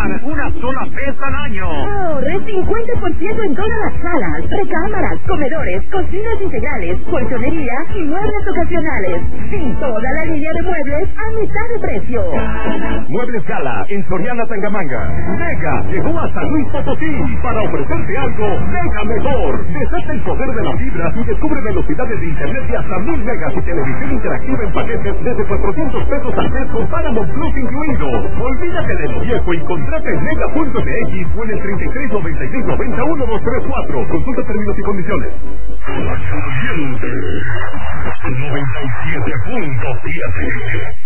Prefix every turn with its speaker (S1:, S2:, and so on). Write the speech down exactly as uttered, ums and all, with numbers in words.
S1: pagar una sola vez al año.
S2: Ahorre cincuenta por ciento en todas las salas, recámaras, comedores, cocinas integrales, colchonería y muebles ocasionales. Sí, toda la línea de muebles a mitad de precio.
S3: Muebles Gala en Soriana Tangamanga. Mega llegó hasta Luis Potosí para ofrecerte algo mega mejor. Desata el poder de la fibra y descubre velocidades de internet de hasta mil megas y televisión interactiva en paquetes desde cuatrocientos pesos al mes con Paramount Plus incluido. Olvídate de lo viejo y contrata en mega punto m x o en el treinta y tres noventa y seis noventa uno dos tres cuatro. Consulta términos y condiciones.
S4: La Caliente noventa y siete punto siete.